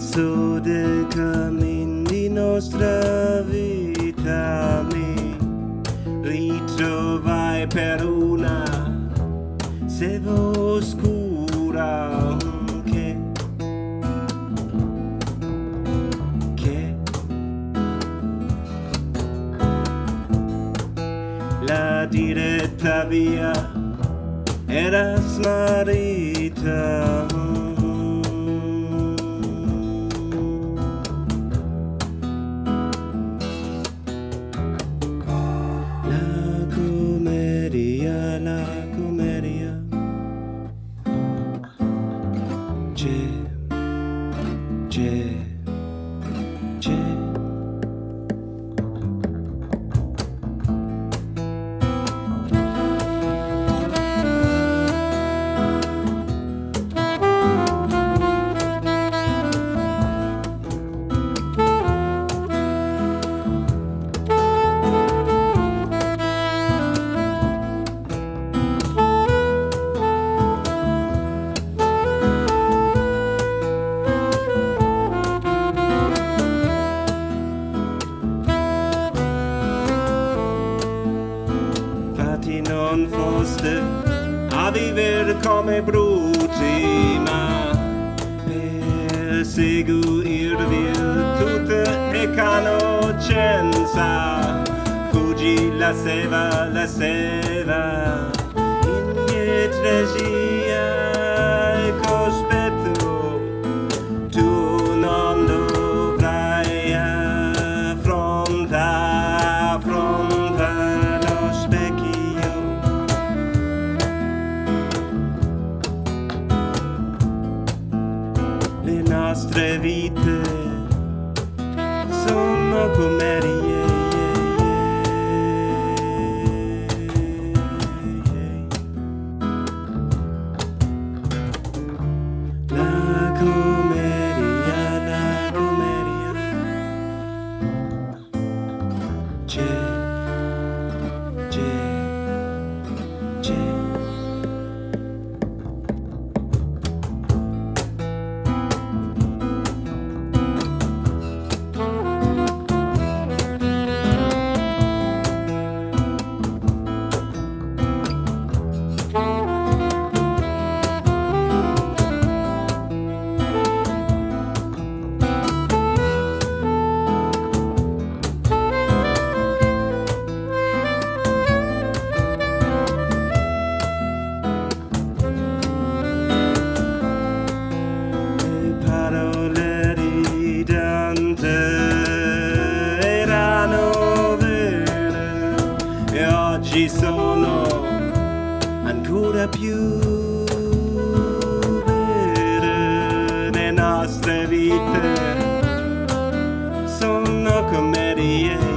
Su dei cammin di nostra vita mi ritrovai per una sera oscura che la diretta via era smarrita. La commedia c'è. Non foste a vivere come bruti, ma per seguirvi tutte e conoscenza fuggi la sera indietresia e cospetto tu non dovrai affrontare lo specchio. Le nostre vite sono commedie. La commedia c'è. Parole di Dante erano vere e oggi sono ancora più vere. Le nostre vite sono commedie.